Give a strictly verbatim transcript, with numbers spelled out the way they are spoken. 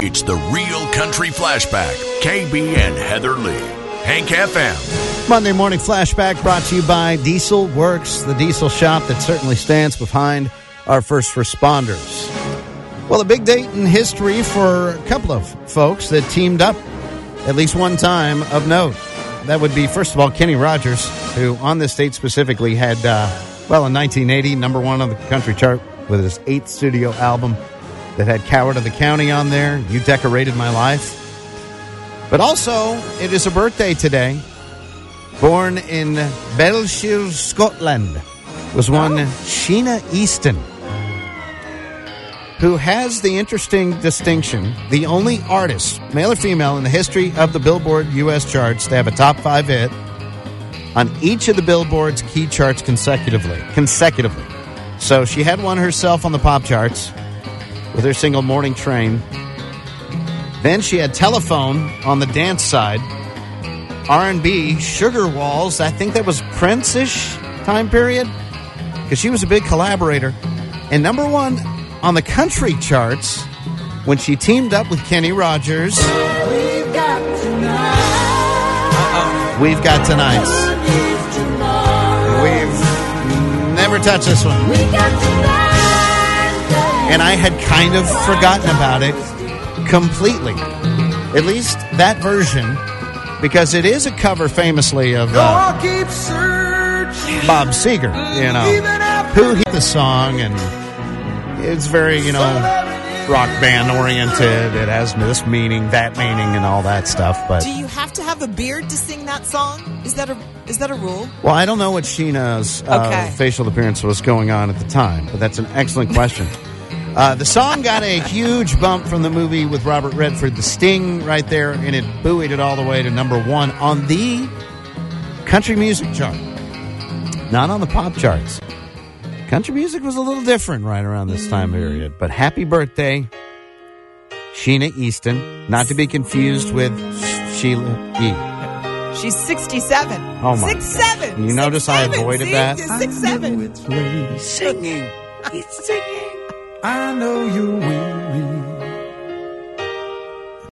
It's the Real Country Flashback. K B and Heather Lee. Hank F M. Monday Morning Flashback brought to you by Diesel Works, the diesel shop that certainly stands behind our first responders. Well, a big date in history for a couple of folks that teamed up at least one time of note. That would be, first of all, Kenny Rogers, who on this date specifically had, uh, well, in nineteen eighty, number one on the country chart with his eighth studio album that had Coward of the County on there, You Decorated My Life. But also, it is a birthday today. Born in Belshire, Scotland, was one oh. Sheena Easton, who has the interesting distinction, the only artist, male or female, in the history of the Billboard U S charts to have a top five hit on each of the Billboard's key charts consecutively. Consecutively. So she had one herself on the pop charts with her single Morning Train. Then she had Telephone on the dance side. R and B, Sugar Walls, I think that was Prince-ish time period, because she was a big collaborator. And number one on the country charts when she teamed up with Kenny Rogers. We've Got Tonight. We've Got Tonight. We've never touched this one. We got tonight. And I had kind of forgotten about it completely. At least that version, because it is a cover famously of uh, Bob Seger, you know, who hit the song, and it's very, you know, rock band oriented. It has this meaning, that meaning, and all that stuff. But do you have to have a beard to sing that song? Is that a is that a rule? Well, I don't know what Sheena's uh, okay. facial appearance was going on at the time, but that's an excellent question. Uh, the song got a huge bump from the movie with Robert Redford, The Sting, right there, and it buoyed it all the way to number one on the country music chart, not on the pop charts. Country music was a little different right around this time period. But happy birthday, Sheena Easton, not to be confused with Sheila E. She's sixty-seven. Oh, my Six, seven. You Six, notice seven. I avoided See? that? Six, seven. It's late singing. He's singing. I know you're weary.